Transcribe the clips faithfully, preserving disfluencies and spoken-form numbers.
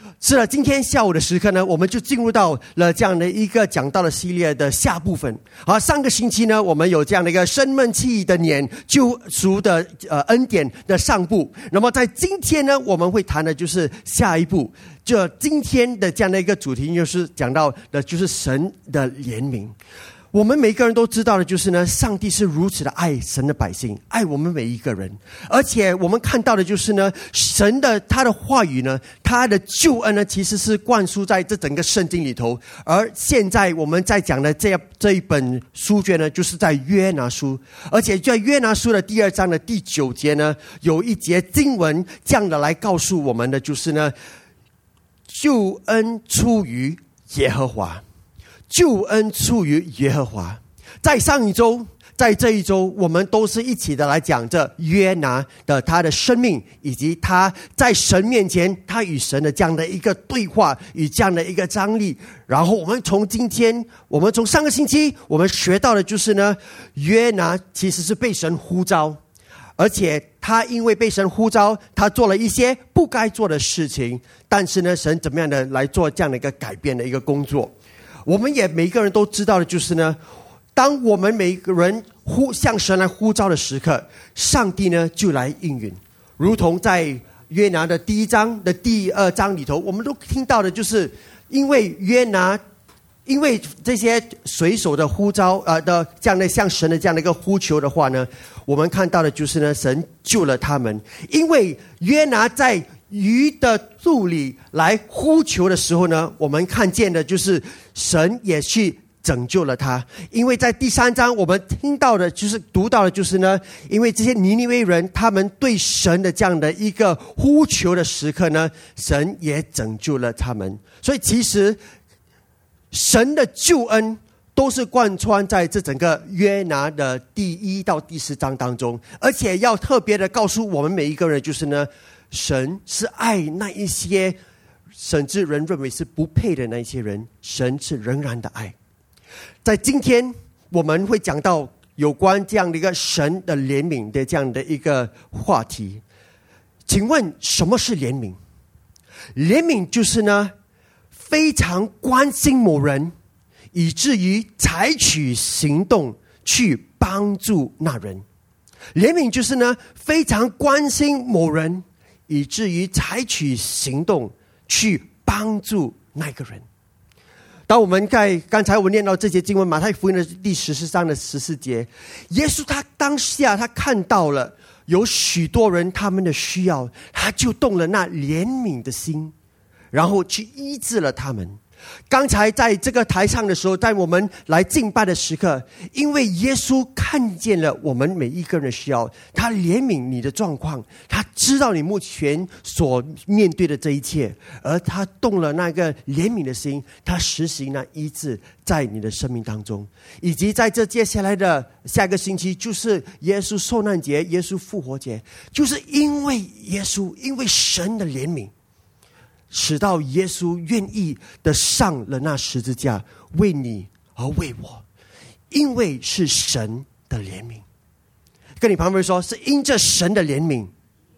是的，今天下午的时刻呢，我们就进入到了这样的一个讲道的系列的下部分。好，上个星期呢，我们有这样的一个生闷气的年救赎的呃恩典的上部。那么在今天呢，我们会谈的就是下一步。这今天的这样的一个主题，就是讲到的就是神的怜悯。我们每一个人都知道的就是呢，上帝是如此的爱神的百姓，爱我们每一个人。而且我们看到的就是呢，神的他的话语呢，他的救恩呢，其实是灌输在这整个圣经里头。而现在我们在讲的这这一本书卷呢，就是在约拿书。而且在约拿书的第二章的第九节呢，有一节经文这样的来告诉我们的就是呢，救恩出于耶和华。救恩出于耶和华。在上一周，在这一周，我们都是一起的来讲这约拿的他的生命，以及他在神面前他与神的这样的一个对话，与这样的一个张力。然后我们从今天，我们从上个星期我们学到的就是呢，约拿其实是被神呼召，而且他因为被神呼召，他做了一些不该做的事情，但是呢，神怎么样的来做这样的一个改变的一个工作。我们也每一个人都知道的就是呢，当我们每一个人呼向神来呼召的时刻，上帝呢就来应允。如同在约拿的第一章的第二章里头，我们都听到的就是因为约拿因为这些水手的呼召呃的这样的向神的这样的一个呼求的话呢，我们看到的就是呢，神救了他们。因为约拿在鱼的肚里来呼求的时候呢，我们看见的就是神也去拯救了他。因为在第三章我们听到的就是读到的就是呢，因为这些尼尼微人他们对神的这样的一个呼求的时刻呢，神也拯救了他们。所以其实神的救恩都是贯穿在这整个约拿的第一到第四章当中。而且要特别的告诉我们每一个人就是呢，神是爱那一些甚至人认为是不配的那一些人，神是仍然的爱。在今天我们会讲到有关这样的一个神的怜悯的这样的一个话题。请问什么是怜悯？怜悯就是呢，非常关心某人，以至于采取行动去帮助那人。怜悯就是呢，非常关心某人，以至于采取行动去帮助那个人。当我们在刚才我念到这节经文，马太福音的第十四章的十四节，耶稣他当下他看到了有许多人他们的需要，他就动了那怜悯的心，然后去医治了他们。刚才在这个台上的时候，在我们来敬拜的时刻，因为耶稣看见了我们每一个人的需要，他怜悯你的状况，他知道你目前所面对的这一切，而他动了那个怜悯的心，他实行了医治在你的生命当中。以及在这接下来的下个星期，就是耶稣受难节，耶稣复活节，就是因为耶稣，因为神的怜悯，使到耶稣愿意的上了那十字架，为你而为我，因为是神的怜悯。跟你旁边说，是因着神的怜悯，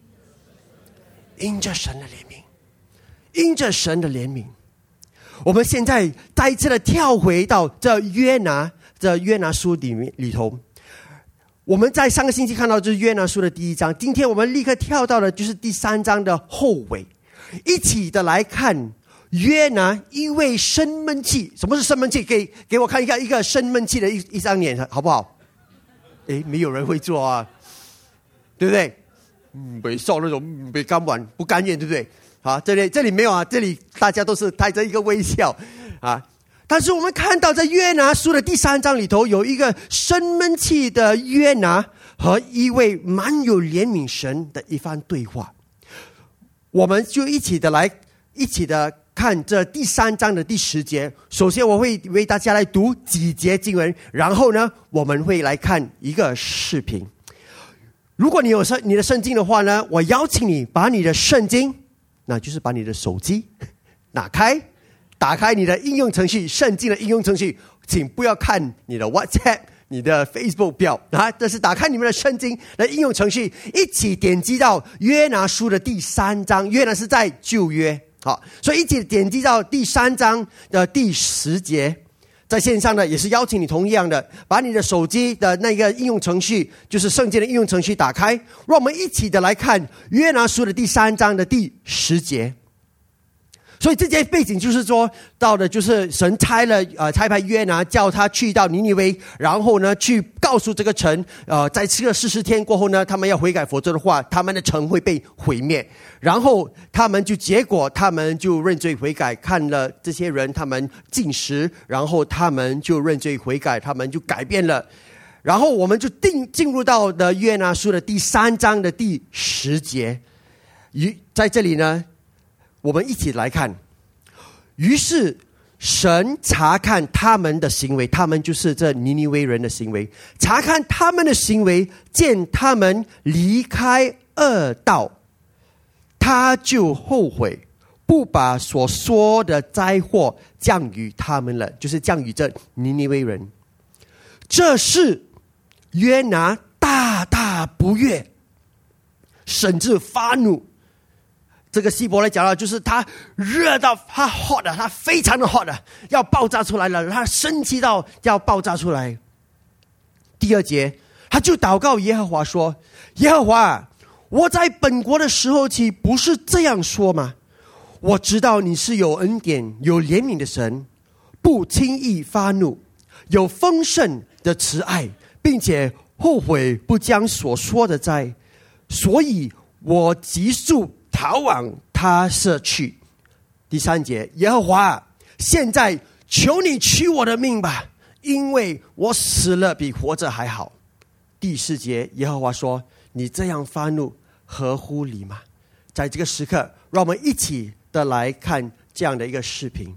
因着神的怜悯，因着神的怜悯。我们现在再一次的跳回到这约拿这约拿书里面里头。我们在上个星期看到就是约拿书的第一章，今天我们立刻跳到的就是第三章的后尾，一起的来看约拿因为生闷气。什么是生闷气？给给我看一下一个生闷气的一一张脸好不好？诶，没有人会做啊，对不对？嗯，没受那种没甘玩不甘愿，对不对？好，这里这里没有啊，这里大家都是带着一个微笑啊。但是我们看到在约拿书的第三章里头，有一个生闷气的约拿和一位蛮有怜悯神的一番对话。我们就一起的来一起的看这第三章的第十节。首先我会为大家来读几节经文，然后呢我们会来看一个视频。如果你有你的圣经的话呢，我邀请你把你的圣经，那就是把你的手机打开，打开你的应用程序，圣经的应用程序，请不要看你的 WhatsApp、你的 Facebook 表啊，这是打开你们的圣经的应用程序，一起点击到约拿书的第三章。约拿是在旧约好，所以一起点击到第三章的第十节。在线上呢，也是邀请你同样的，把你的手机的那个应用程序，就是圣经的应用程序打开，让我们一起的来看约拿书的第三章的第十节。所以这节背景就是说到的，就是神差了呃差派约拿，叫他去到尼尼微，然后呢去告诉这个城，呃，在这个四十天过后呢，他们要悔改，否则的话，他们的城会被毁灭。然后他们就结果，他们就认罪悔改，看了这些人，他们进食，然后他们就认罪悔改，他们就改变了。然后我们就定进入到的约拿书的第三章的第十节，于在这里呢。我们一起来看，于是神查看他们的行为，他们就是这尼尼微人的行为，查看他们的行为，见他们离开恶道，他就后悔，不把所说的灾祸降于他们了，就是降于这尼尼微人。这是约拿大大不悦，甚至发怒。这个希伯来讲到，就是他热到他 hot 的，他非常的 hot 的，要爆炸出来了，他生气到要爆炸出来。第二节，他就祷告耶和华说：“耶和华，我在本国的时候起不是这样说吗？我知道你是有恩典、有怜悯的神，不轻易发怒，有丰盛的慈爱，并且后悔不将所说的灾，所以我急速逃往他舍去。”第三节，耶和华，现在求你取我的命吧，因为我死了比活着还好。第四节，耶和华说：“你这样发怒，合乎理吗？”在这个时刻，让我们一起的来看这样的一个视频。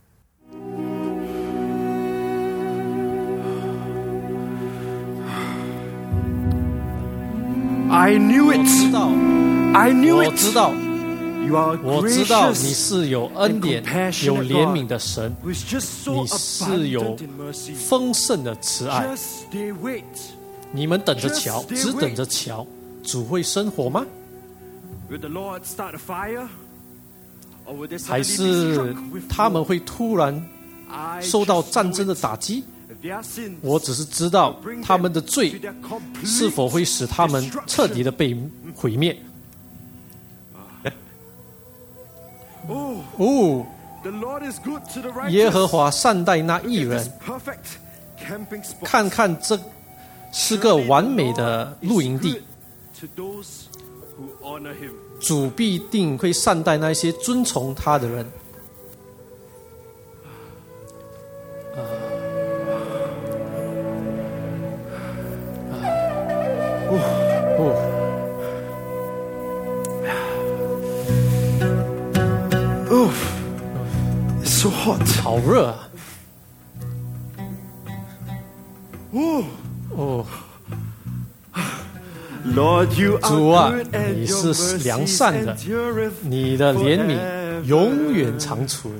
I knew it. I knew 我 it. 知道， You are 我知道你 gracious 是有恩典、 and 有 compassionate 怜 God 悯的神， who is just so 你是有 abundant in mercy. 丰盛的慈爱。 Just stay wait. 你们等着瞧， Just stay 只等着瞧，主会生活吗？ Will the Lord start a fire? Or will they 还 suddenly be 是 struck with 他们 war? 会突然 I 受到 just 战 know 争的 it. 打击？ Their sins 我只是知道 will bring 他们的 them 罪 to their complete 是否会使他们彻底的被毁灭。 Oh, 哦， the Lord is good to the righteous. 耶和华善待那义 Look at 人 this。perfect camping spot. 看看这是个完美的露营地， To those who honor him. 主必定会善待那些遵从他的人。 Oh, it's so hot. 好热啊！ Oh, 哦， Lord, you 主 are 啊， good and 你 your 是 mercy 良善的， endureth 你的怜悯 forever. 永远长存。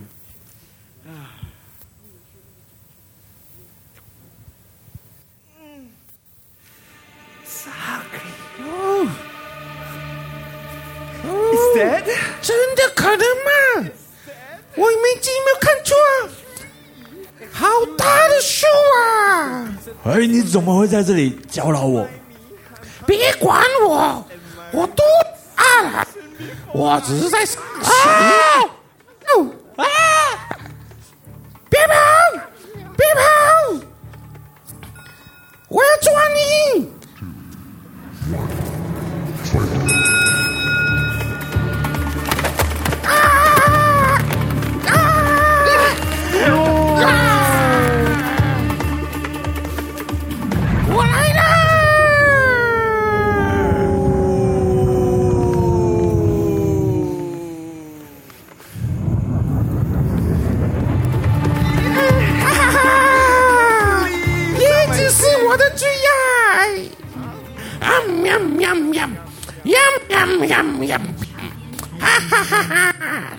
Is that? 真的可能吗？我没记没有看错，好大的树啊！ 哎，你怎么会在这里搅扰我？ 别管我，我多大了？我只是在啊！哦啊！别跑！别跑！我要抓你！我来了！哈哈哈！椰子是我的最爱。啊喵喵喵，呀喵喵喵，哈哈哈哈！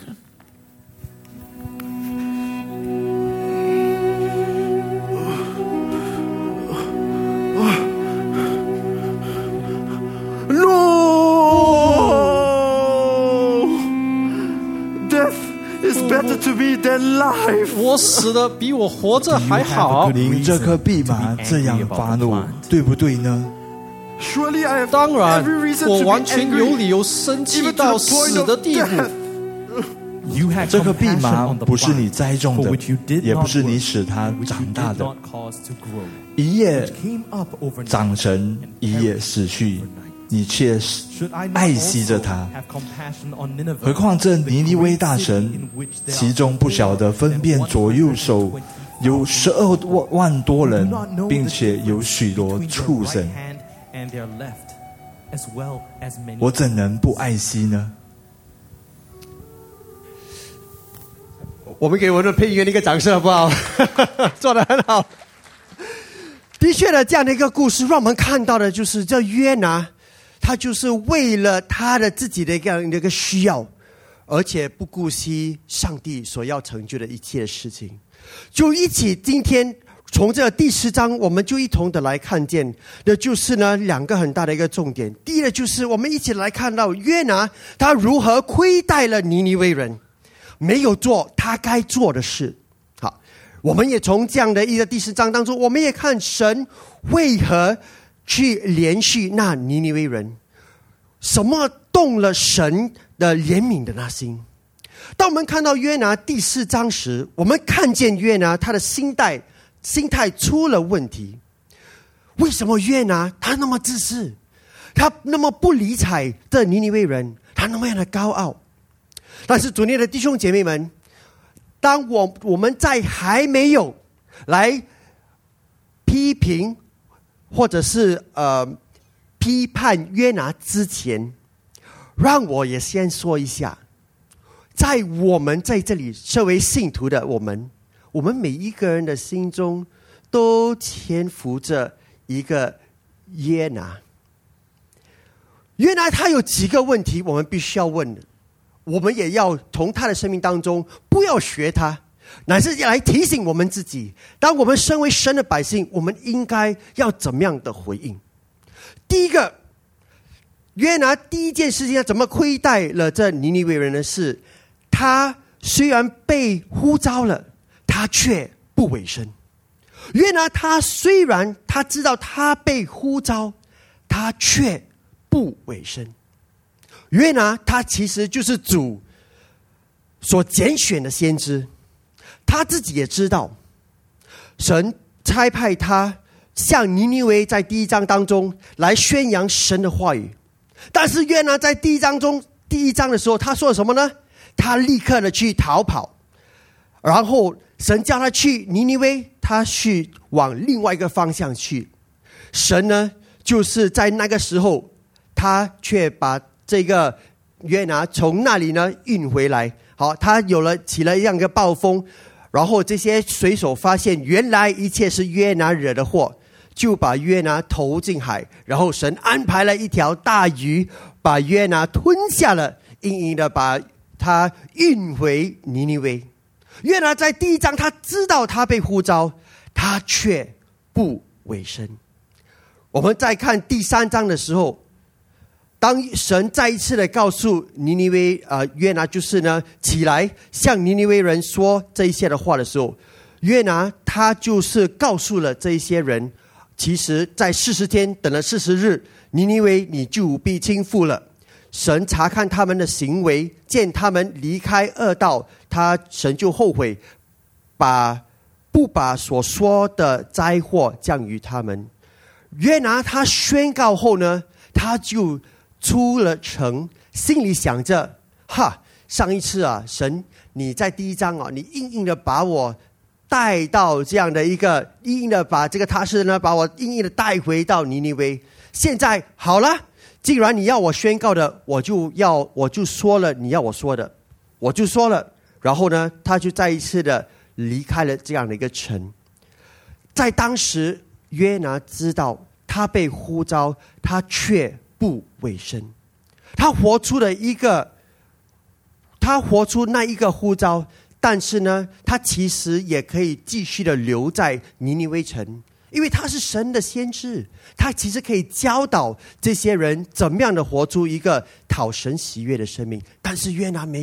No! Death It's better to be than life. 我死的比我活着还好。 您这颗蓖麻这样发怒，对不对呢？ Surely I have 当然 every reason， 我 to 完 be 全有 angry, 理由生气 even 到 to the 死 point 的 of 地步。 death. 这颗蓖麻不是你栽种的，也不是你使它长大的，一夜长成，一夜死去，你却爱惜着它。何况这尼尼微大神，其中不晓得分辨左右手，有十二万多人，并且有许多畜生，我怎能不爱惜呢？ 我们给我们的配乐一个掌声好不好？做得很好。的确的，这样的一个故事让我们看到的就是这约拿，他就是为了他的自己的这样的一个需要，而且不顾惜上帝所要成就的一切的事情。就一起今天从这第十章，我们就一同的来看见的就是呢两个很大的一个重点。第一个就是我们一起来看到约拿他如何亏待了尼尼微人，没有做他该做的事。好，我们也从这样的一个第十章当中，我们也看神为何去连续那尼尼微人，什么动了神的怜悯的那心。当我们看到约拿第四章时，我们看见约拿他的心态心态出了问题。为什么约拿他那么自私，他那么不理睬的尼尼微人，他那么样的高傲？但是主内的弟兄姐妹们，当我我们在还没有来批评或者是呃批判约拿之前，让我也先说一下，在我们在这里身为信徒的我们，我们每一个人的心中都潜伏着一个约拿。约拿他有几个问题我们必须要问的，我们也要从他的生命当中不要学他，乃是来提醒我们自己，当我们身为神的百姓，我们应该要怎么样的回应。第一个，约拿第一件事情他怎么亏待了这尼尼微人的事，他虽然被呼召了，他却不委身。约拿他虽然他知道他被呼召，他却不委身。约拿他其实就是主所拣选的先知，他自己也知道神差派他向尼尼微在第一章当中来宣扬神的话语。但是约拿在第一章中第一章的时候，他说了什么呢？他立刻的去逃跑，然后神叫他去尼尼微，他去往另外一个方向去。神呢，就是在那个时候，他却把这个约拿从那里呢运回来。好，他有了起了一样一个暴风，然后这些水手发现原来一切是约拿惹的祸，就把约拿投进海，然后神安排了一条大鱼把约拿吞下了，硬硬的把他运回尼尼微。约拿在第一章他知道他被呼召，他却不委身。我们再看第三章的时候，当神再一次的告诉尼尼微呃约拿就是呢起来向尼尼微人说这一些的话的时候，约拿他就是告诉了这一些人，其实在四十天等了四十日，尼尼微你就必倾覆了。神查看他们的行为，见他们离开恶道，他神就后悔，把不把所说的灾祸降于他们。约拿他宣告后呢，他就出了城，心里想着，哈，上一次啊，神你在第一章啊，你硬硬的把我带到这样的一个，硬硬的把这个他是呢，把我硬硬的带回到尼尼微。现在好了，既然你要我宣告的，我就要我就说了你要我说的，我就说了。然后呢，他就再一次的离开了这样的一个城。在当时，约拿知道他被呼召，他却不委身。他活出了一个，他活出那一个呼召，但是呢，他其实也可以继续的留在尼尼微城。因为他是神的先知，他其实可以教导这些人怎么样的活出一个讨神喜悦的生命。但是约拿没有，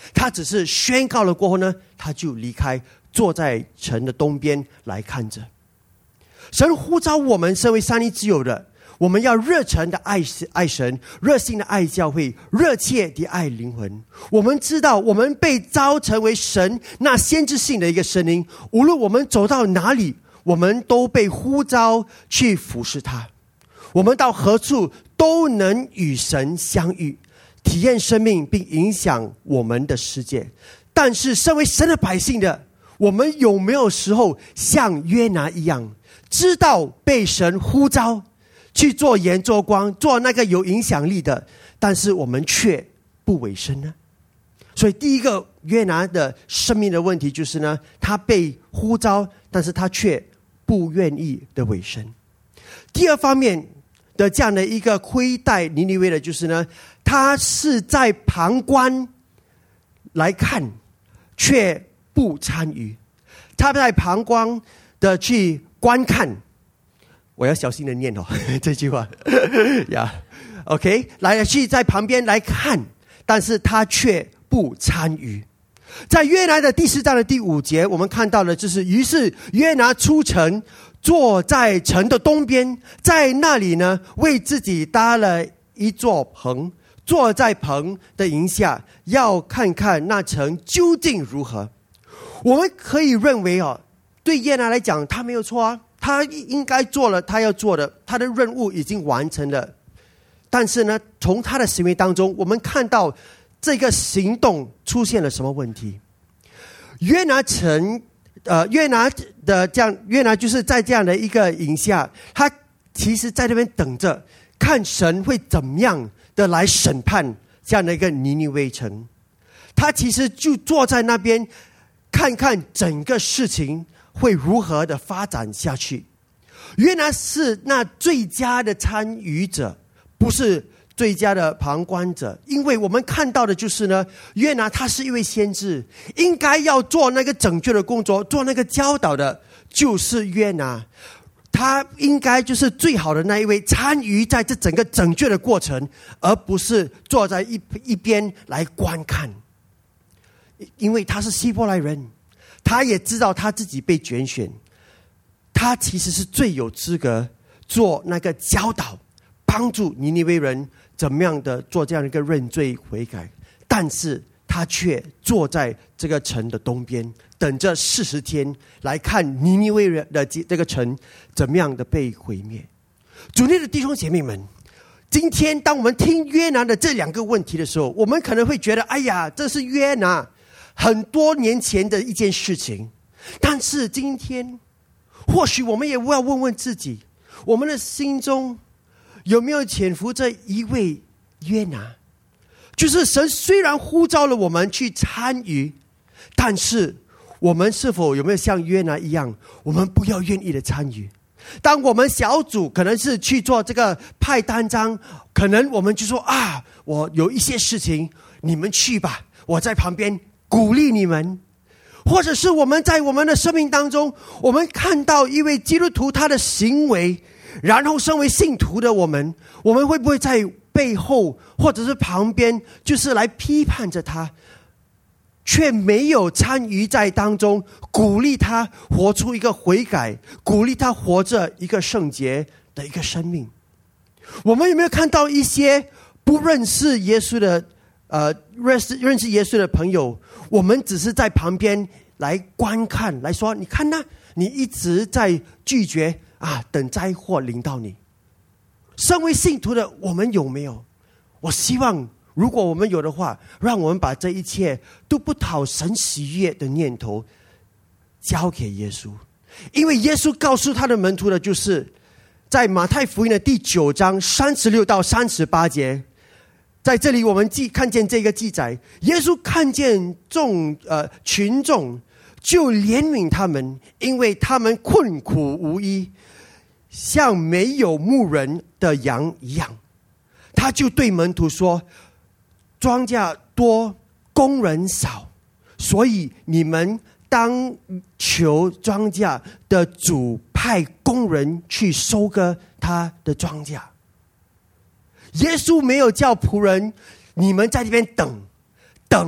他只是宣告了过后呢，他就离开，坐在城的东边来看着。神呼召我们身为三一之友的，我们要热诚的爱爱神，热心的爱教会，热切的爱灵魂。我们知道我们被召成为神那先知性的一个声音，无论我们走到哪里，我们都被呼召去服侍他。我们到何处都能与神相遇，体验生命并影响我们的世界。但是身为神的百姓的我们，有没有时候像约拿一样，知道被神呼召去做盐做光，做那个有影响力的，但是我们却不委身呢？所以第一个约拿的生命的问题就是呢，他被呼召，但是他却不愿意的委身。第二方面的这样的一个亏待尼尼微的就是呢，他是在旁观来看，却不参与。他在旁观的去观看，我要小心的念哦这句话呀、yeah. OK， 来去在旁边来看，但是他却不参与。在约拿的第四章的第五节，我们看到了，就是于是约拿出城，坐在城的东边，在那里呢，为自己搭了一座棚，坐在棚的营下，要看看那城究竟如何。我们可以认为哦，对约拿来讲，他没有错啊，他应该做了他要做的，他的任务已经完成了。但是呢，从他的行为当中，我们看到这个行动出现了什么问题？约拿城，呃，约拿的这样，约拿就是在这样的一个营下，他其实在那边等着看神会怎么样的来审判这样的一个尼尼微城。他其实就坐在那边，看看整个事情会如何的发展下去。约拿是那最佳的参与者，不是最佳的旁观者。因为我们看到的就是呢，约拿他是一位先知，应该要做那个拯救的工作，做那个教导的就是约拿，他应该就是最好的那一位，参与在这整个拯救的过程，而不是坐在一一边来观看。因为他是希伯来人，他也知道他自己被拣选，他其实是最有资格做那个教导，帮助尼尼微人怎么样的做这样一个认罪悔改。但是他却坐在这个城的东边，等着四十天来看尼尼微人的这个城怎么样的被毁灭。主内的弟兄姐妹们，今天当我们听约拿的这两个问题的时候，我们可能会觉得，哎呀，这是约拿很多年前的一件事情。但是今天或许我们也要问问自己，我们的心中有没有潜伏着一位约拿，就是神虽然呼召了我们去参与，但是我们是否有没有像约拿一样，我们不要愿意的参与。当我们小组可能是去做这个派单张，可能我们就说啊，我有一些事情你们去吧，我在旁边鼓励你们。或者是我们在我们的生命当中，我们看到一位基督徒他的行为，然后身为信徒的我们，我们会不会在背后或者是旁边就是来批判着他，却没有参与在当中，鼓励他活出一个悔改，鼓励他活着一个圣洁的一个生命？我们有没有看到一些不认识耶稣的呃，认识认识耶稣的朋友，我们只是在旁边来观看，来说，你看呐、啊，你一直在拒绝啊，等灾祸临到你。身为信徒的我们有没有？我希望如果我们有的话，让我们把这一切都不讨神喜悦的念头交给耶稣。因为耶稣告诉他的门徒的就是在马太福音的第九章三十六到三十八节，在这里我们记看见这个记载，耶稣看见众呃群众，就怜悯他们，因为他们困苦无依，像没有牧人的羊一样。他就对门徒说，庄稼多，工人少，所以你们当求庄稼的主派工人去收割他的庄稼。耶稣没有叫仆人，你们在这边等等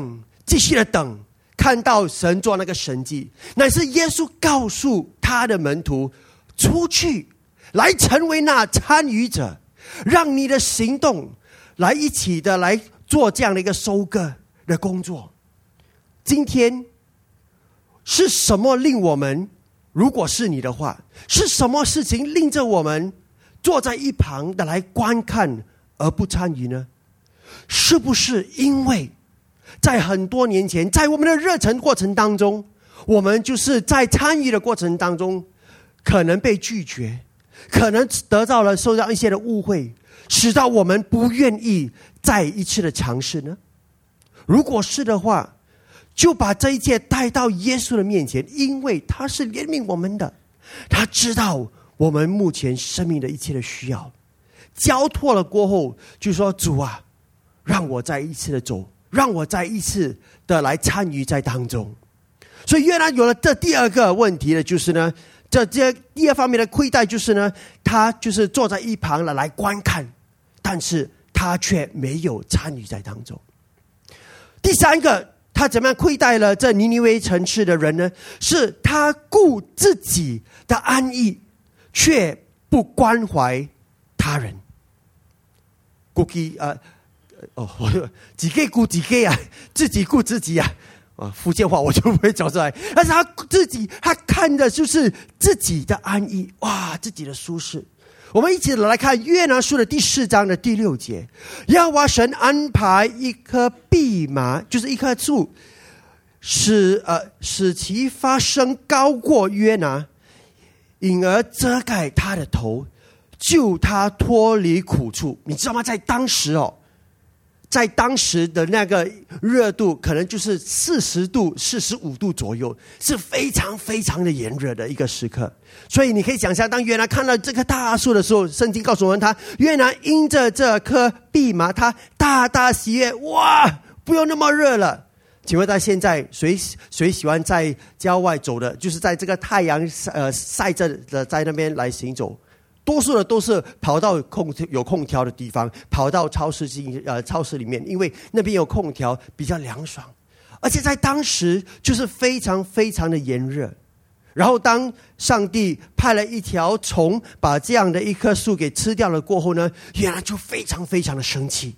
继续的等，看到神做那个神迹，乃是耶稣告诉他的门徒，出去来成为那参与者，让你的行动来一起的来做这样的一个收割的工作。今天是什么令我们，如果是你的话，是什么事情令着我们坐在一旁的来观看而不参与呢？是不是因为在很多年前，在我们的热忱过程当中，我们就是在参与的过程当中可能被拒绝，可能得到了受到一些的误会，使到我们不愿意再一次的尝试呢？如果是的话，就把这一切带到耶稣的面前，因为他是怜悯我们的，他知道我们目前生命的一切的需要。交托了过后，就说主啊，让我再一次的走，让我再一次的来参与在当中。所以约拿有了这第二个问题呢，就是呢，这这第二方面的亏待就是呢，他就是坐在一旁了来观看，但是他却没有参与在当中。第三个，他怎么样亏待了这尼尼微城市的人呢？是他顾自己的安逸，却不关怀他人。顾己啊，哦，自己顾自己啊，自己顾自己啊。啊，福建话我就不会讲出来。但是他自己，他看的就是自己的安逸，哇，自己的舒适。我们一起来看约拿书的第四章的第六节，耶和华神安排一棵蓖麻，就是一棵树，使呃使其发生高过约拿，因而遮盖他的头，救他脱离苦处。你知道吗？在当时哦。在当时的那个热度可能就是四十度、四十五度左右，是非常非常的炎热的一个时刻。所以你可以想象，当约拿看到这棵大树的时候，圣经告诉我们他，约拿因着这棵蓖麻，他大大喜悦，哇，不用那么热了。请问在现在谁谁喜欢在郊外走的，就是在这个太阳呃晒着的在那边来行走？多数的都是跑到空有空调的地方，跑到超市进呃超市里面，因为那边有空调，比较凉爽。而且在当时就是非常非常的炎热。然后当上帝派了一条虫把这样的一棵树给吃掉了过后呢，约拿就非常非常的生气。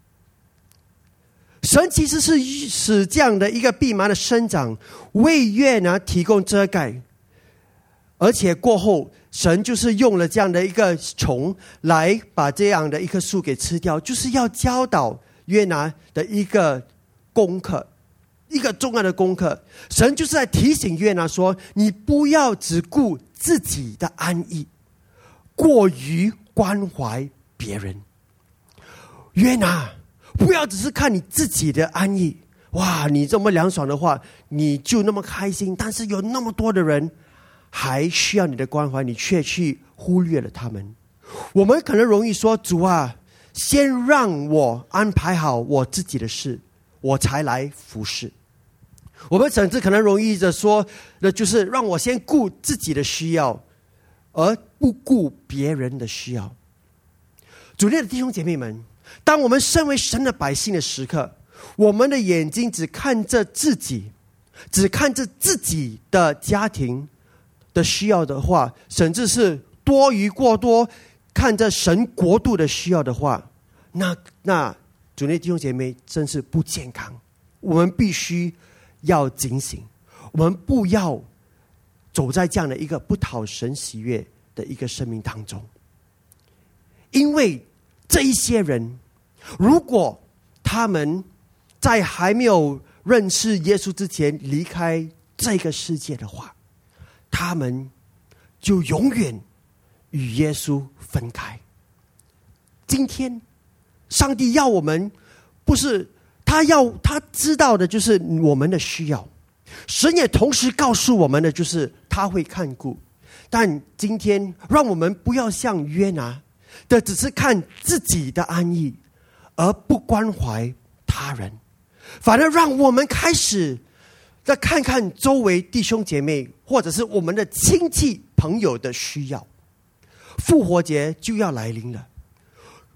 神其实是使这样的一个蓖麻的生长为约拿提供遮盖，而且过后神就是用了这样的一个虫来把这样的一棵树给吃掉，就是要教导约拿的一个功课，一个重要的功课。神就是在提醒约拿说，你不要只顾自己的安逸，过于关怀别人。约拿，不要只是看你自己的安逸，哇，你这么凉爽的话你就那么开心，但是有那么多的人还需要你的关怀，你却去忽略了他们。我们可能容易说，主啊，先让我安排好我自己的事，我才来服侍。我们甚至可能容易着说，那就是让我先顾自己的需要，而不顾别人的需要。主内的弟兄姐妹们，当我们身为神的百姓的时刻，我们的眼睛只看着自己，只看着自己的家庭的需要的话，甚至是多于过多看着神国度的需要的话，那那主内弟兄姐妹真是不健康。我们必须要警醒，我们不要走在这样的一个不讨神喜悦的一个生命当中。因为这一些人，如果他们在还没有认识耶稣之前离开这个世界的话，他们就永远与耶稣分开。今天上帝要我们，不是他要他知道的就是我们的需要，神也同时告诉我们的就是他会看顾。但今天让我们不要像约拿的只是看自己的安逸，而不关怀他人，反而让我们开始再看看周围弟兄姐妹或者是我们的亲戚朋友的需要。复活节就要来临了，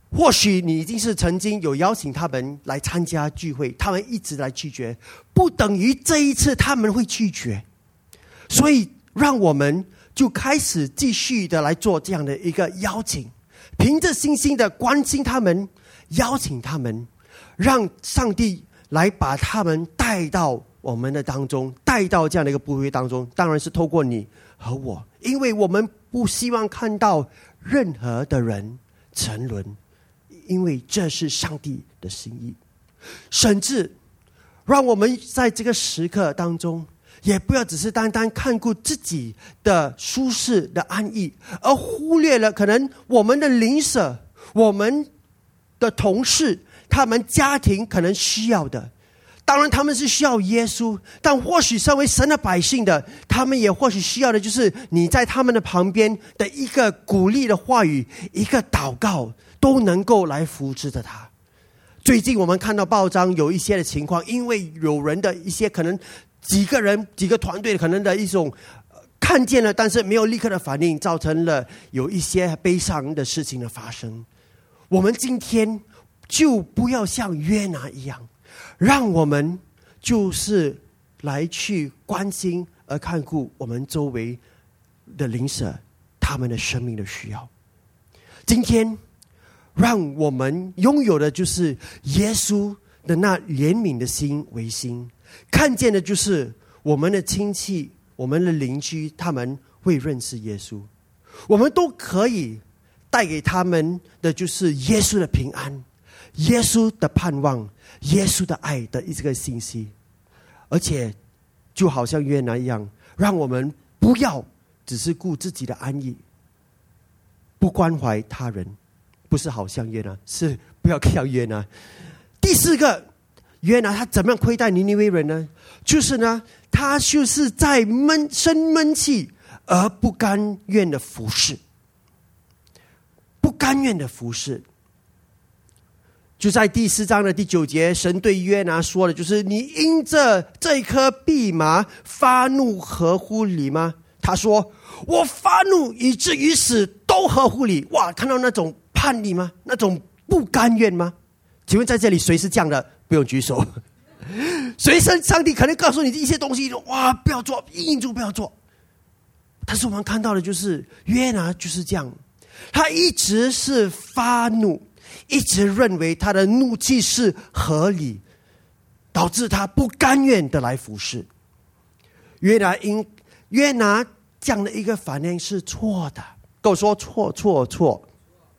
或许你已经是曾经有邀请他们来参加聚会，他们一直来拒绝，不等于这一次他们会拒绝。所以让我们就开始继续的来做这样的一个邀请，凭着信心的关心他们，邀请他们，让上帝来把他们带到我们的当中，带到这样的一个部会当中，当然是透过你和我，因为我们不希望看到任何的人沉沦，因为这是上帝的心意。甚至让我们在这个时刻当中，也不要只是单单看顾自己的舒适的安逸，而忽略了可能我们的邻舍、我们的同事，他们家庭可能需要的。当然他们是需要耶稣，但或许身为神的百姓的，他们也或许需要的就是你在他们的旁边的一个鼓励的话语，一个祷告，都能够来扶持着他。最近我们看到报章有一些的情况，因为有人的一些可能几个人几个团队可能的一种看见了，但是没有立刻的反应，造成了有一些悲伤的事情的发生。我们今天就不要像约拿一样，让我们就是来去关心而看顾我们周围的邻舍，他们的生命的需要。今天让我们拥有的就是耶稣的那怜悯的心为心，看见的就是我们的亲戚、我们的邻居，他们会认识耶稣，我们都可以带给他们的就是耶稣的平安、耶稣的盼望、耶稣的爱的这个信息。而且就好像约拿一样，让我们不要只是顾自己的安逸，不关怀他人，不是好像约拿，是不要像约拿。第四个，约拿他怎么样亏待尼尼微人呢？就是呢，他就是在闷生闷气而不甘愿的服侍，不甘愿的服侍。就在第四章的第九节，神对约拿说的就是你因着这颗蓖麻发怒合乎理吗？他说我发怒以至于死都合乎理。哇，看到那种叛逆吗？那种不甘愿吗？请问在这里谁是这样的？不用举手。随身上帝可能告诉你一些东西，哇，不要做，硬住不要做。但是我们看到的就是约拿就是这样，他一直是发怒，一直认为他的怒气是合理，导致他不甘愿的来服侍。约拿因约拿这样的一个反应是错的，跟我说错错错。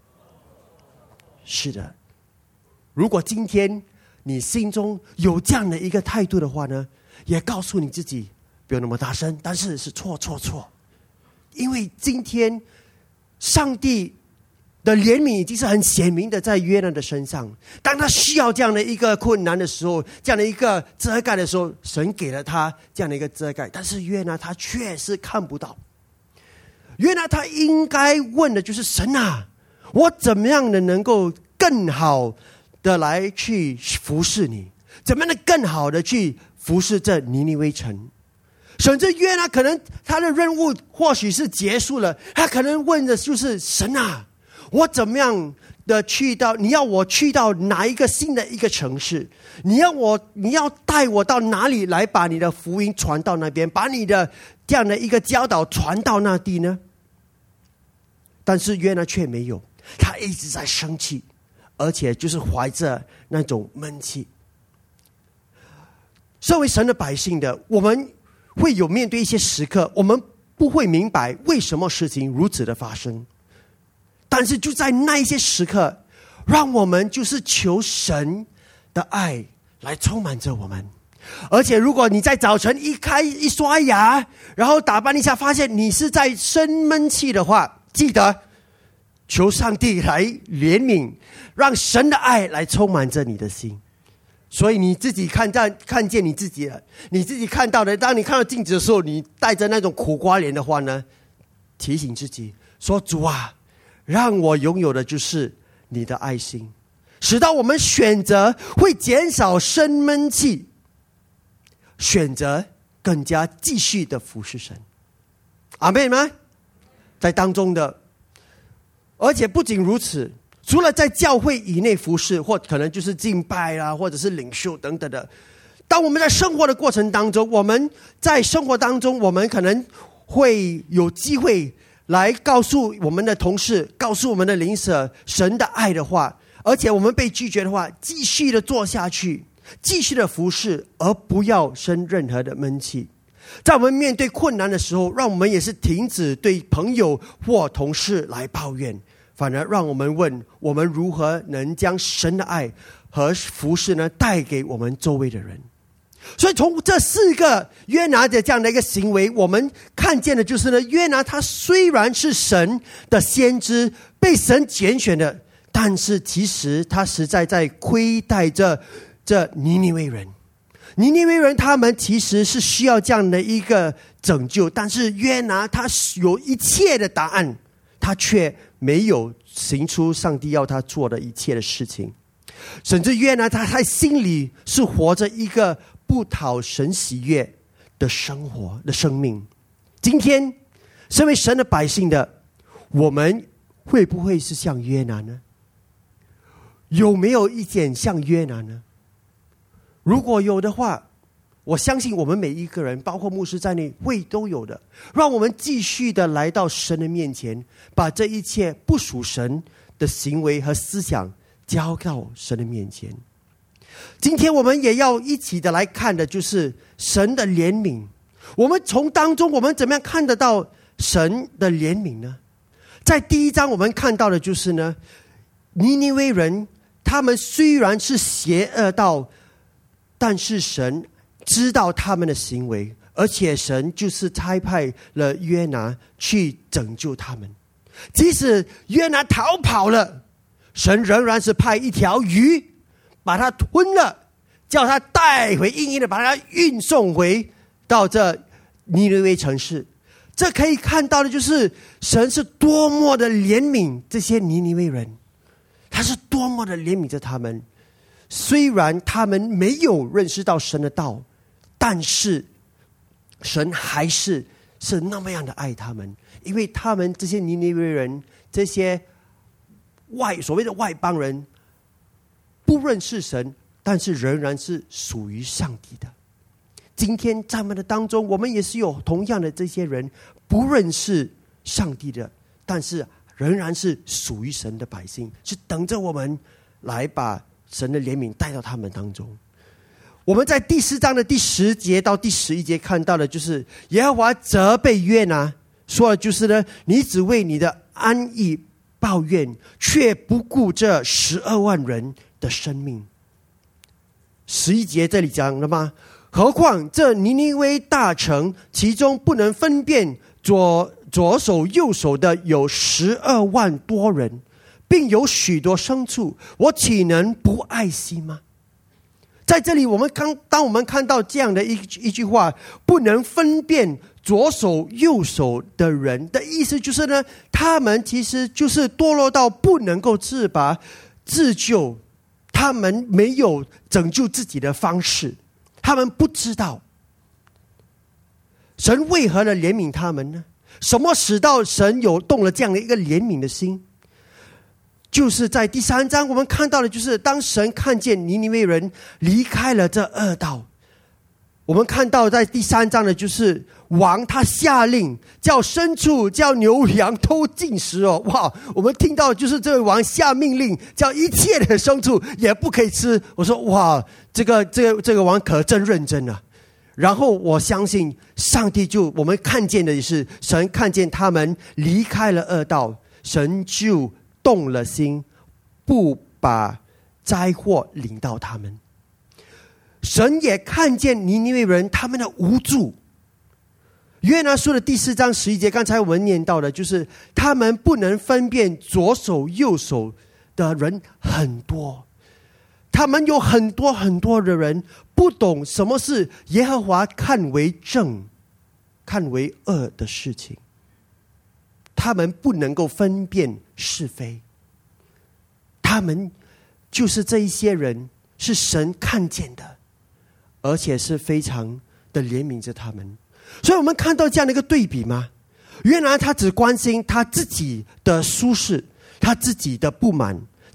是的，如果今天你心中有这样的一个态度的话呢，也告诉你自己不要那么大声，但是是错错错。因为今天上帝的怜悯已经是很显明的在约拿的身上，当他需要这样的一个困难的时候，这样的一个遮盖的时候，神给了他这样的一个遮盖，但是约拿他确实看不到。约拿他应该问的就是神啊，我怎么样的能够更好的来去服侍你，怎么样的更好的去服侍这尼尼微城。甚至约拿可能他的任务或许是结束了，他可能问的就是神啊，我怎么样的去到，你要我去到哪一个新的一个城市，你要我你要带我到哪里来把你的福音传到那边，把你的这样的一个教导传到那地呢？但是约拿却没有，他一直在生气，而且就是怀着那种闷气。身为神的百姓的我们，会有面对一些时刻，我们不会明白为什么事情如此的发生，但是就在那一些时刻，让我们就是求神的爱来充满着我们。而且如果你在早晨一开一刷牙，然后打扮一下，发现你是在生闷气的话，记得求上帝来怜悯，让神的爱来充满着你的心。所以你自己看到看见你自己了，你自己看到的，当你看到镜子的时候，你带着那种苦瓜脸的话呢，提醒自己说，主啊，让我拥有的就是你的爱心，使到我们选择会减少生闷气，选择更加继续的服侍神。阿们吗？在当中的，而且不仅如此， 除了在教会以内服侍，或可能就是敬拜啊，或者是领袖等等的。当我们在生活的过程当中，我们在生活当中，我们可能会有机会来告诉我们的同事，告诉我们的邻舍神的爱的话，而且我们被拒绝的话，继续的做下去，继续的服侍，而不要生任何的闷气。在我们面对困难的时候，让我们也是停止对朋友或同事来抱怨，反而让我们问，我们如何能将神的爱和服侍呢带给我们周围的人。所以从这四个约拿的这样的一个行为，我们看见的就是呢，约拿他虽然是神的先知，被神拣选的，但是其实他实在在亏待着这尼尼微人。尼尼微人他们其实是需要这样的一个拯救，但是约拿他有一切的答案，他却没有行出上帝要他做的一切的事情。甚至约拿他在心里是活着一个不讨神喜悦的生活的生命。今天身为神的百姓的我们，会不会是像约拿呢？有没有一点像约拿呢？如果有的话，我相信我们每一个人，包括牧师在内，会都有的。让我们继续的来到神的面前，把这一切不属神的行为和思想交到神的面前。今天我们也要一起的来看的就是神的怜悯。我们从当中我们怎么样看得到神的怜悯呢？在第一章我们看到的就是呢，尼尼微人他们虽然是邪恶到，但是神知道他们的行为，而且神就是差派了约拿去拯救他们。即使约拿逃跑了，神仍然是派一条鱼把他吞了，叫他带回，硬硬的把他运送回到这尼尼微城市。这可以看到的就是神是多么的怜悯这些尼尼微人，他是多么的怜悯着他们。虽然他们没有认识到神的道，但是神还是是那么样的爱他们，因为他们这些尼尼微人，这些外所谓的外邦人，不认识神，但是仍然是属于上帝的。今天在我们的当中，我们也是有同样的这些人，不认识上帝的，但是仍然是属于神的百姓，是等着我们来把神的怜悯带到他们当中。我们在第四章的第十节到第十一节看到的就是耶和华责备约拿，说的就是呢，你只为你的安逸抱怨，却不顾这十二万人的生命。十一节这里讲了吗？何况这尼尼微大城，其中不能分辨左左手右手的有十二万多人，并有许多牲畜，我岂能不爱惜吗？在这里我们刚当我们看到这样的一一句话，不能分辨左手右手的人的意思就是呢，他们其实就是堕落到不能够自拔自救，他们没有拯救自己的方式，他们不知道神为何的怜悯他们呢？什么使到神有动了这样的一个怜悯的心？就是在第三章我们看到的就是当神看见尼尼微人离开了这恶道，我们看到在第三章的就是王他下令叫牲畜叫牛羊都禁食哦。哇，我们听到就是这位王下命令叫一切的牲畜也不可以吃。我说哇，这个这个这个王可真认真啊。然后我相信上帝就我们看见的是神看见他们离开了恶道，神就动了心，不把灾祸临到他们。神也看见尼尼微人他们的无助。约拿书的第四章十一节，刚才我们念到的就是他们不能分辨左手右手的人很多，他们有很多很多的人不懂什么是耶和华看为正看为恶的事情，他们不能够分辨是非。他们就是这一些人是神看见的，而且是非常的怜悯着他们。所以我们看到这样的一个对比吗？约拿他只关心他自己的舒适，他自己的不满，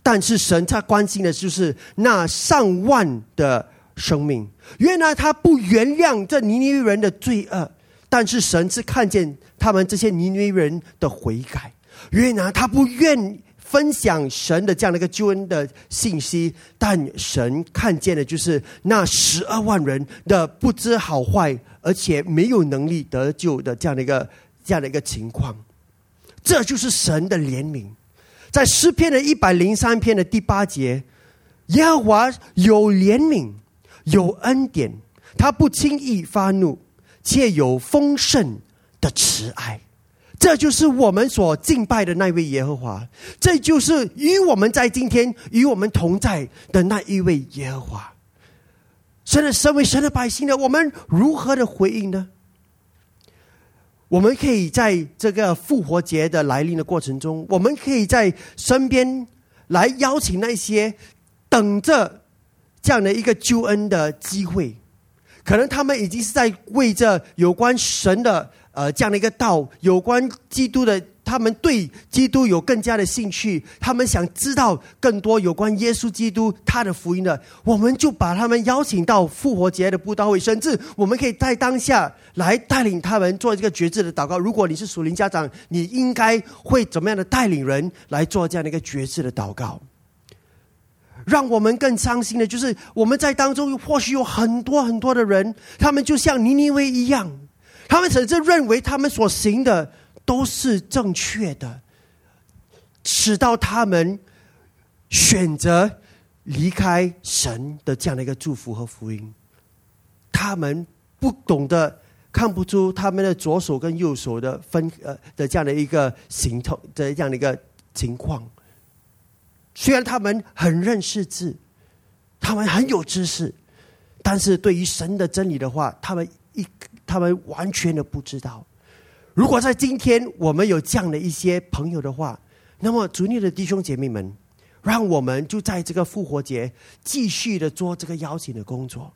但是神他关心的就是那上万的生命。原来他不原谅这尼尼微人的罪恶，但是神是看见他们这些尼尼微人的悔改。原来他不愿分享神的这样的一个救恩的信息，但神看见的就是那十二万人的不知好坏，而且没有能力得救的这样的一个这样的一个情况。这就是神的怜悯。在诗篇的一百零三篇的第八节，耶和华有怜悯，有恩典，他不轻易发怒，且有丰盛的慈爱。这就是我们所敬拜的那位耶和华，这就是与我们在今天与我们同在的那一位耶和华。神的身为神的百姓呢，我们如何的回应呢？我们可以在这个复活节的来临的过程中，我们可以在身边来邀请那些等着这样的一个救恩的机会，可能他们已经是在为着有关神的呃这样的一个道，有关基督的，他们对基督有更加的兴趣，他们想知道更多有关耶稣基督他的福音的，我们就把他们邀请到复活节的布道会，甚至我们可以在当下来带领他们做这个决志的祷告。如果你是属灵家长，你应该会怎么样的带领人来做这样的一个决志的祷告。让我们更伤心的就是我们在当中或许有很多很多的人，他们就像尼尼微一样，他们甚至认为他们所行的都是正确的，使到他们选择离开神的这样的一个祝福和福音。他们不懂得看不出他们的左手跟右手的分呃的这样的一个形状的这样的一个情况。虽然他们很认识字，他们很有知识，但是对于神的真理的话，他们一他们完全的不知道。如果在今天我们有这样的一些朋友的话，那么主内的弟兄姐妹们，让我们就在这个复活节继续的做这个邀请的工作。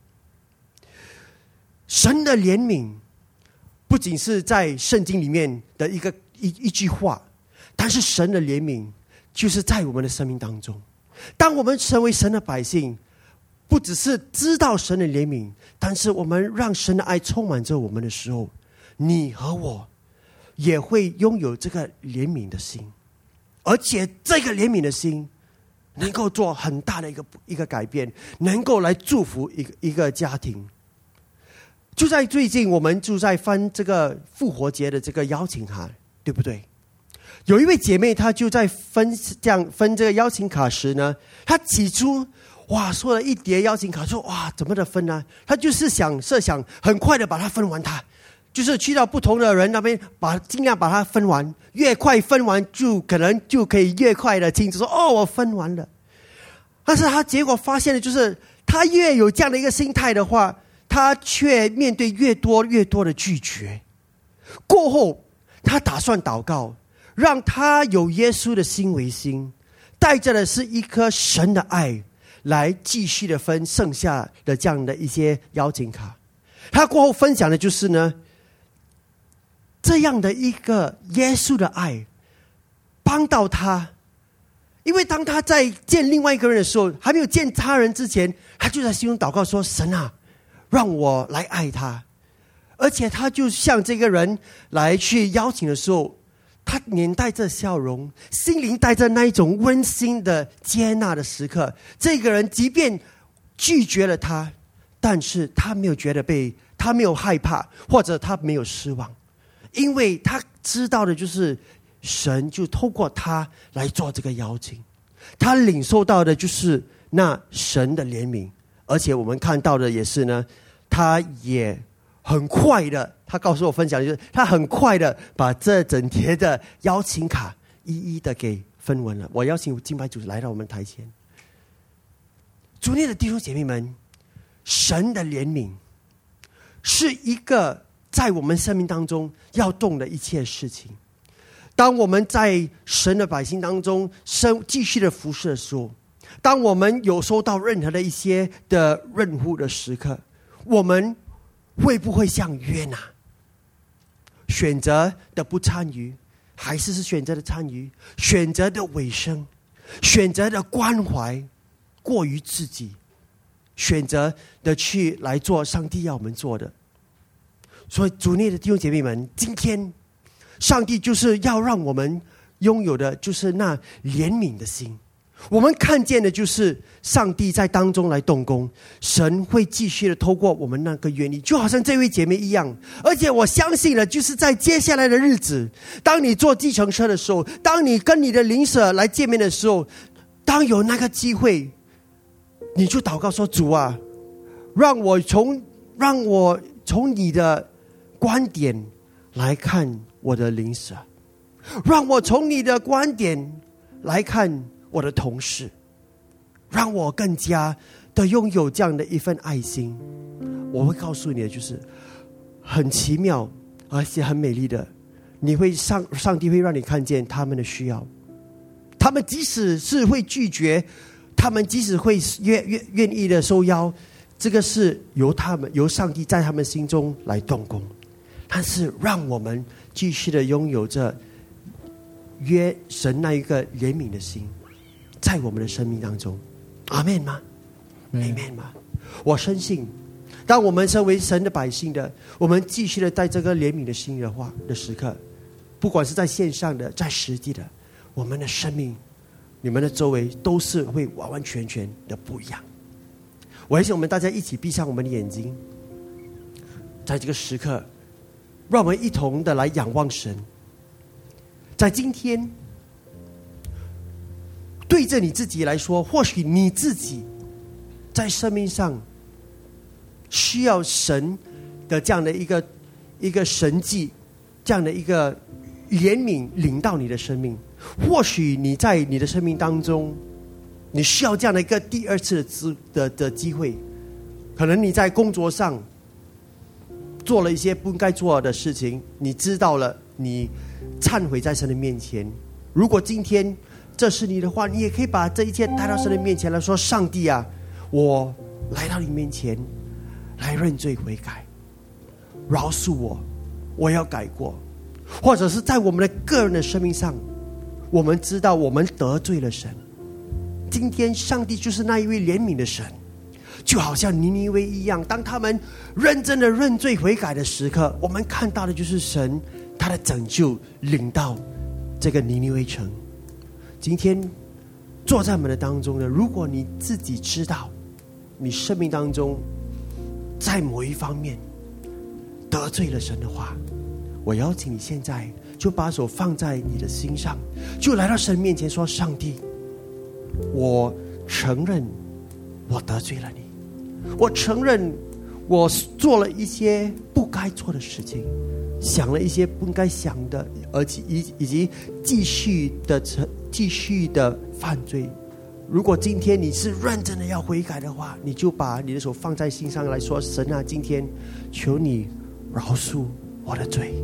神的怜悯不仅是在圣经里面的一个一一句话，但是神的怜悯就是在我们的生命当中。当我们成为神的百姓，不只是知道神的怜悯，但是我们让神的爱充满着我们的时候，你和我也会拥有这个怜悯的心，而且这个怜悯的心能够做很大的一个一个改变，能够来祝福一个一个家庭。就在最近，我们就在翻这个复活节的这个邀请函，对不对？有一位姐妹，她就在分这样分这个邀请卡时呢，她起初哇说了一叠邀请卡，说哇怎么的分呢？她就是想设想很快的把它分完它。就是去到不同的人那边，把尽量把它分完，越快分完就可能就可以越快的庆祝说哦我分完了。但是他结果发现的就是，他越有这样的一个心态的话，他却面对越多越多的拒绝。过后他打算祷告，让他有耶稣的心为心，带着的是一颗神的爱，来继续的分剩下的这样的一些邀请卡。他过后分享的就是呢，这样的一个耶稣的爱帮到他。因为当他在见另外一个人的时候，还没有见他人之前，他就在心中祷告说，神啊，让我来爱他。而且他就向这个人来去邀请的时候，他脸带着笑容，心灵带着那一种温馨的接纳的时刻。这个人即便拒绝了他，但是他没有觉得被他没有害怕，或者他没有失望，因为他知道的就是神就透过他来做这个邀请，他领受到的就是那神的怜悯。而且我们看到的也是呢，他也很快的，他告诉我分享的就是他很快的把这整叠的邀请卡一一的给分完了。我邀请敬拜主来到我们台前。主内的弟兄姐妹们，神的怜悯是一个在我们生命当中要动的一切事情。当我们在神的百姓当中生继续的服侍的时候，当我们有收到任何的一些的任务的时刻，我们会不会像约拿选择的不参与，还是是选择的参与，选择的尾声？ 选择的关怀过于自己，选择的去来做上帝要我们做的。所以主内的弟兄姐妹们，今天上帝就是要让我们拥有的就是那怜悯的心。我们看见的就是上帝在当中来动工，神会继续的透过我们那个愿意，就好像这位姐妹一样。而且我相信了，就是在接下来的日子，当你坐计程车的时候，当你跟你的邻舍来见面的时候，当有那个机会，你就祷告说，主啊，让我从让我从你的观点来看我的邻舍，让我从你的观点来看我的同事，让我更加的拥有这样的一份爱心。我会告诉你的就是很奇妙而且很美丽的，你会上上帝会让你看见他们的需要，他们即使是会拒绝，他们即使会愿愿愿意的收邀，这个是由他们由上帝在他们心中来动工。但是让我们继续的拥有着约神那一个怜悯的心，在我们的生命当中。阿们吗？阿们吗？我深信，当我们身为神的百姓的，我们继续的在这个怜悯的心的话的时刻，不管是在线上的，在实地的，我们的生命，你们的周围都是会完完全全的不一样。我还想我们大家一起闭上我们的眼睛，在这个时刻，让我们一同的来仰望神。在今天，对着你自己来说，或许你自己在生命上需要神的这样的一个一个神迹，这样的一个怜悯领到你的生命。或许你在你的生命当中，你需要这样的一个第二次的机的的机会。可能你在工作上做了一些不应该做的事情，你知道了，你忏悔在神的面前。如果今天这是你的话，你也可以把这一切带到神的面前来说，上帝啊，我来到你面前来认罪悔改，饶恕我，我要改过。或者是在我们的个人的生命上，我们知道我们得罪了神，今天上帝就是那一位怜悯的神，就好像尼尼微一样，当他们认真的认罪悔改的时刻，我们看到的就是神他的拯救领到这个尼尼微城。今天坐在我们的当中的，如果你自己知道你生命当中在某一方面得罪了神的话，我邀请你现在就把手放在你的心上，就来到神面前说，上帝，我承认我得罪了你，我承认我做了一些不该做的事情，想了一些不应该想的，而且以以及继续的继续的犯罪。如果今天你是认真的要悔改的话，你就把你的手放在心上来说，神啊，今天求你饶恕我的罪。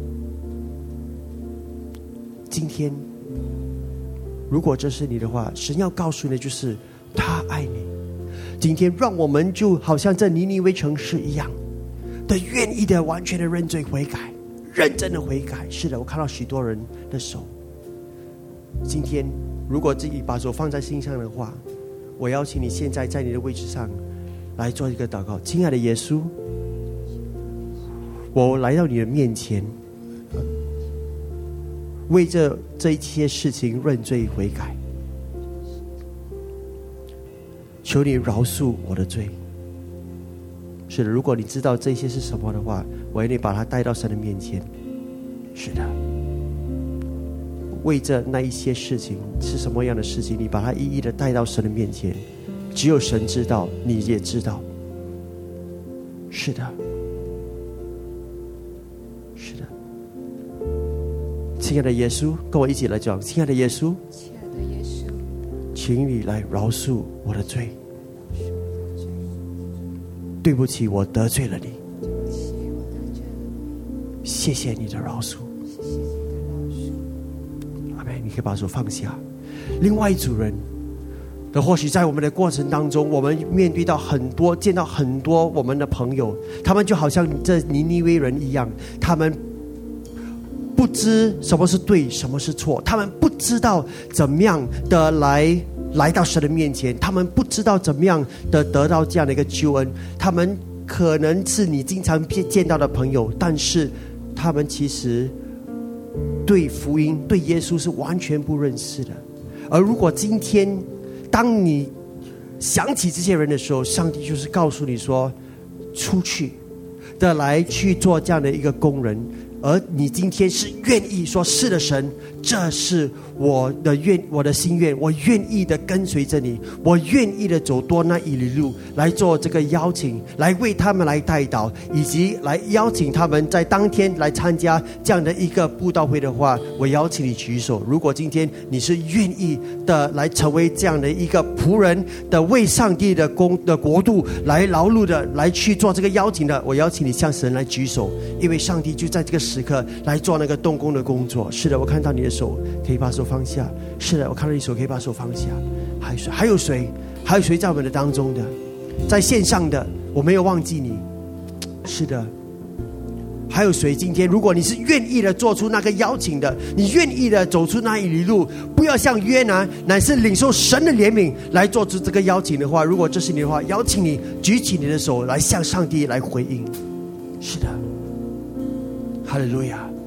今天如果这是你的话，神要告诉你的就是他爱你。今天让我们就好像这尼尼微城市一样的愿意的完全的认罪悔改，认真的悔改。是的，我看到许多人的手。今天如果自己把手放在心上的话，我邀请你现在在你的位置上来做一个祷告。亲爱的耶稣，我来到你的面前，为这这一些事情认罪悔改，求你饶恕我的罪。是的，如果你知道这些是什么的话，我要你把它带到神的面前。是的，为这那一些事情是什么样的事情，你把它一一的带到神的面前。只有神知道，你也知道。是的，是的。亲爱的耶稣，跟我一起来讲，亲爱的耶稣， 亲爱的耶稣， 请你来饶恕我的罪。对不起，我得罪了你。谢谢你的饶恕。阿们。你可以把手放下。另外一组人，那或许在我们的过程当中，我们面对到很多，见到很多我们的朋友，他们就好像这尼尼微人一样，他们不知什么是对，什么是错，他们不知道怎么样的来来到神的面前，他们不知道怎么样的得到这样的一个救恩。他们可能是你经常见到的朋友，但是他们其实对福音、对耶稣是完全不认识的。而如果今天当你想起这些人的时候，上帝就是告诉你说，出去的来去做这样的一个工人，而你今天是愿意说，是的，神，这是我的愿，我的心愿，我愿意的跟随着你，我愿意的走多那一里路，来做这个邀请，来为他们来代祷，以及来邀请他们在当天来参加这样的一个布道会的话，我邀请你举手。如果今天你是愿意的来成为这样的一个仆人的，为上帝的公的国度来劳碌的，来去做这个邀请的，我邀请你向神来举手，因为上帝就在这个时刻来做那个动工的工作。是的，我看到你的手，可以把手放下。是的，我看到你手，可以把手放下。还有谁？还有谁？还有谁在我们的当中的？在线上的，我没有忘记你。是的，还有谁？今天如果你是愿意的做出那个邀请的，你愿意的走出那一里路，不要像约拿，乃是领受神的怜悯来做出这个邀请的话，如果这是你的话，邀请你举起你的手来向上帝来回应。是的，哈利路亚。